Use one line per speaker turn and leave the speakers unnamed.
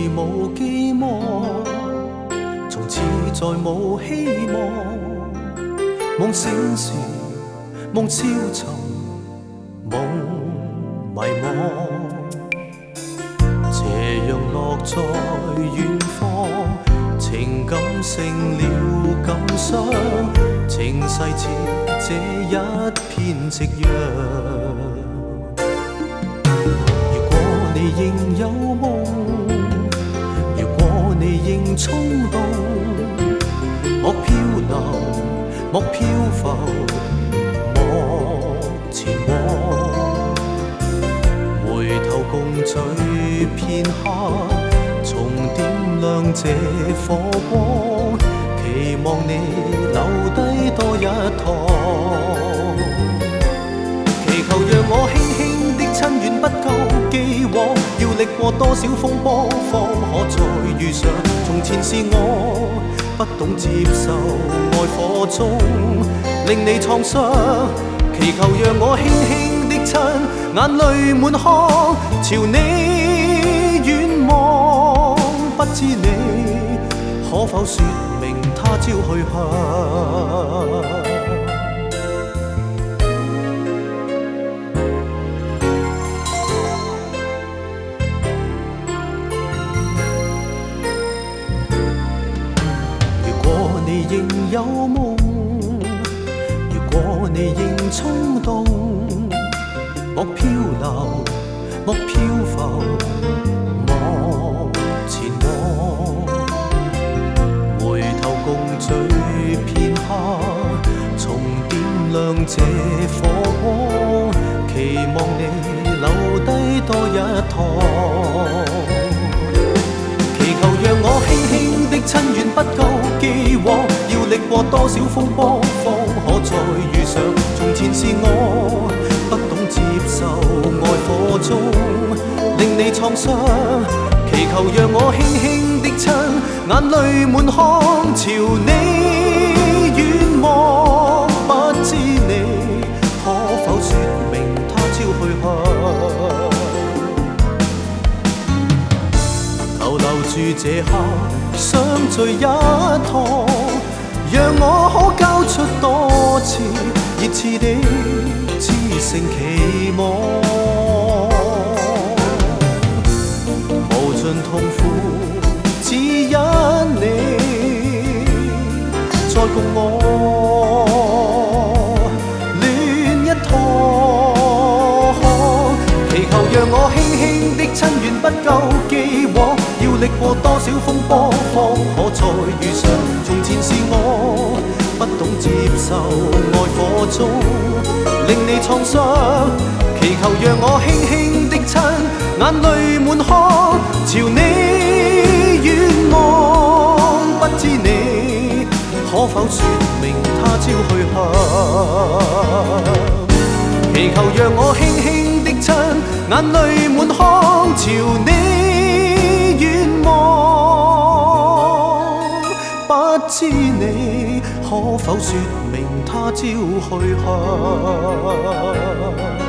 無寄望，從此再無希望。夢醒時夢消沉，夢迷惘。斜陽落在遠方，情感成了感傷，情逝似這一片夕陽。如果你仍有夢，如果你仍衝動，莫漂流，莫漂浮，莫前往。回頭共聚片刻，重點亮這火光，期望你留低多一趟。祈求讓我輕輕的親遠不夠既往，要歷過多少風波方可再遇上。從前是我不懂接受愛火中令你創傷，祈求讓我輕輕的親，眼淚滿腔，朝你遠望。不知你可否說明他朝去向？如果你仍有夢，如果你仍衝動，莫漂流，莫漂浮，莫前往。回頭共聚片刻，重點亮這火光，期望你留低多一趟。祈求讓我輕輕的親遠不夠既往，要歷過多少風波方可再遇上。從前是我不懂接受愛火中令你創傷，祈求讓我輕輕的親，眼淚滿腔，朝你遠望。不知你可否說明他朝去向？留住這刻相聚一趟，讓我可交出多次熱熾的痴誠期望。無盡痛苦只因你再共我戀一趟。祈求讓我輕輕的親遠不夠既往，要歷過多少風波方可再遇上。從前是我不懂接受愛火中令你創傷，祈求讓我輕輕的親，眼淚滿腔，朝你遠望。不知你可否說明他朝去向？祈求讓我輕輕的親，眼淚滿腔，朝你遠望。不知你可否說明他朝去向？